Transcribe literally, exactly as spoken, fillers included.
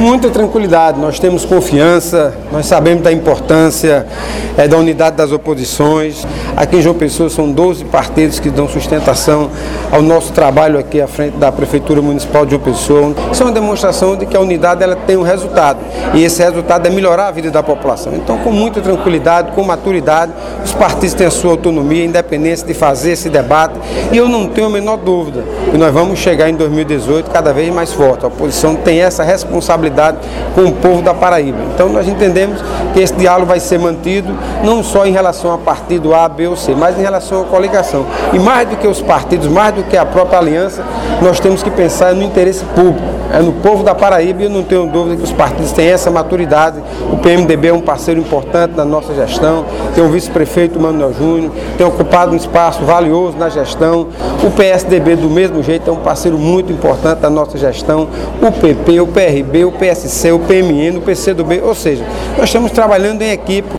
Muita tranquilidade, nós temos confiança, nós sabemos da importância é, da unidade das oposições. Aqui em João Pessoa são doze partidos que dão sustentação ao nosso trabalho aqui à frente da Prefeitura Municipal de João Pessoa. Isso é uma demonstração de que a unidade ela tem um resultado e esse resultado é melhorar a vida da população. Então, com muita tranquilidade, com maturidade, os partidos têm a sua autonomia, independência de fazer esse debate e eu não tenho a menor dúvida que nós vamos chegar em dois mil e dezoito cada vez mais forte. A oposição tem essa responsabilidade com o povo da Paraíba. Então nós entendemos que esse diálogo vai ser mantido não só em relação a partido A, B ou C, mas em relação à coligação. E mais do que os partidos, mais do que a própria aliança, nós temos que pensar no interesse público, é no povo da Paraíba e eu não tenho dúvida que os partidos têm essa maturidade. O P M D B é um parceiro importante na nossa gestão, tem o vice-prefeito Manuel Júnior, tem ocupado um espaço valioso na gestão, o P S D B do mesmo jeito é um parceiro muito importante na nossa gestão, o P P, o P R B, o P S C, o P M N, o P C do B, ou seja, nós estamos trabalhando em equipe.